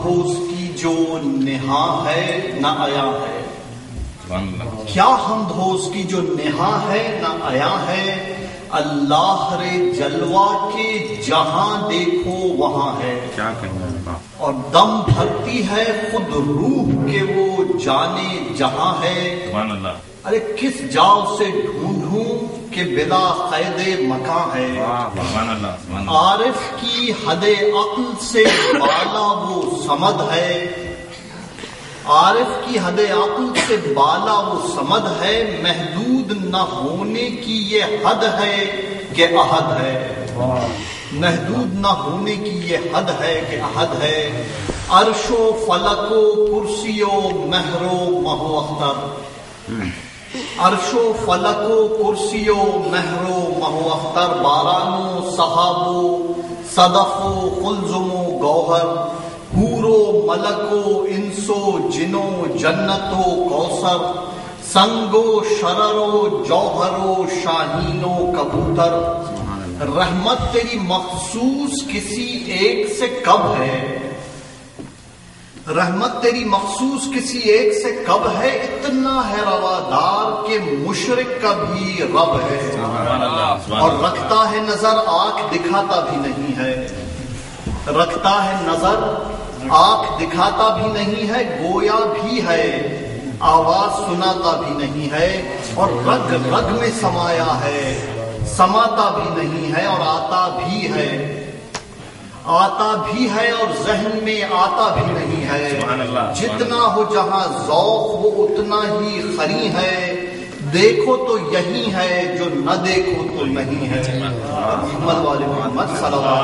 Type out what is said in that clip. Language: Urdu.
ہو اس کی جو نہا ہے نہ آیا ہے، کیا حمد ہو اس کی جو نہا ہے نہ آیا ہے، اللہ رے جلوہ کے جہاں دیکھو وہاں ہے، کیا کہنا اور دم بھرتی ہے خود روح کے وہ جانے جہاں ہے، سبحان اللہ، ارے کس جاؤ سے ڈھونڈوں کہ بلا قید مکان ہے، سبحان اللہ، سبحان اللہ، عارف کی حد عقل سے بالا وہ صمد ہے، عارف کی حد عقل سے بالا وہ صمد ہے، محدود نہ ہونے کی یہ حد ہے کہ احد ہے، محدود نہ ہونے کی یہ حد ہے کہ احد ہے، عرش و فلک و کرسی و مہر و مہ و اختر، عرش و فلک و کرسی و مہر و مہ و اختر، باران و سحاب و صدف و قلزم و گوہر، حور و ملک و انس و جن و جنت و کوثر، سنگ و شرر و جوہر و شاہین و کبوتر، رحمت تیری مخصوص کسی ایک سے کب ہے، رحمت تیری مخصوص کسی ایک سے کب ہے، اتنا ہے روادار کہ مشرک کا بھی رب ہے، اور رکھتا ہے نظر آنکھ دکھاتا بھی نہیں ہے، رکھتا ہے نظر آنکھ دکھاتا بھی نہیں ہے، گویا بھی ہے آواز سناتا بھی نہیں ہے، اور رگ رگ میں سمایا ہے، سماتا بھی نہیں ہے، اور آتا بھی ہے، آتا بھی ہے اور ذہن میں آتا بھی نہیں ہے، جتنا ہو جہاں ذوق وہ اتنا ہی خری ہے، دیکھو تو یہی ہے جو نہ دیکھو تو نہیں ہے، محمد والے محمد صلی اللہ